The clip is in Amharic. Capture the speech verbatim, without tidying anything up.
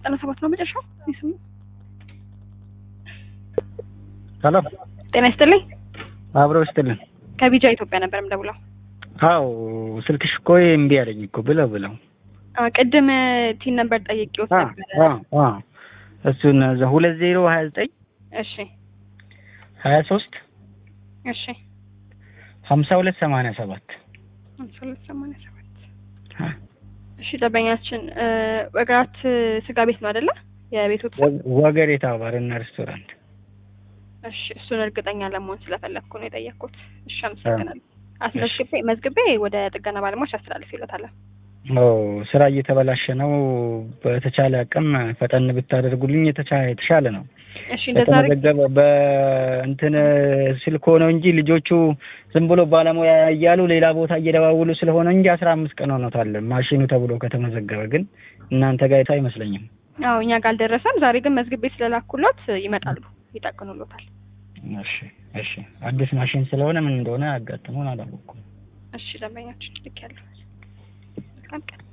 ዘጠና ሰባት ነው መጨረሻው ይስሙ ሄሎ ጤና ይስጥልኝ አብሮ ይስጥልኝ ከቢጃ ኢትዮጵያ ነበር የምደውለው አው ስልክሽ እኮ እምቢ አለኝ እኮ ብለው ብለው አ ቅድም ቲን ነበር ጠይቄው ነበር አ አ እሱን ሁለት ዜሮ ሀያ ዘጠኝ እሺ ሀያ ሶስት እሺ ሀምሳ ሁለት ሰማንያ ሰባት ሀምሳ ሁለት ሰማንያ ሰባት እሺ ደበኛችን ወገራት ስጋ ቤት ነው አይደለ የቤቱ ወገሬታ ባርና ሬስቶራንት እሺ እሱን እርግጠኛ ለመሆን ስለፈለኩ ነው የጠየቅኩት እሺ አመሰግናለሁ አስመዝግቤ መዝግቤ ወደ ጥገና ባለሙያዎች አስተላልፍ ይሉታል ኦ ስራ እየተበላሸ ነው በተቻለ አቅም ፈጠን ብታደርጉልኝ የተሻለ ነው እሺ እንደዛ ተመዘገበ በእንትን ስልኮ ነው እንጂ ልጆቹ ዝም ብሎ ባለሙያ ያያሉ ሌላ ቦታ እየደዋወሉ ስለሆነ እንጂ አስራ አምስት ቀን ሆኖታል ማሽኑ ተብሎ ከተመዘገበ ግን እናንተ ጋር አይመስለኝም አዎ እኛ ጋር አልደረሰም ዛሬ ግን መዝግቤ ስለላኩለት ይመጣሉ ይጠቅኑልዎታል እሺ እሺ አዲስ ማሽን ስለሆነ ምን እንደሆነ አጋጥሞን አላወኩም እሺ ደንበኛችን ልክ ያለው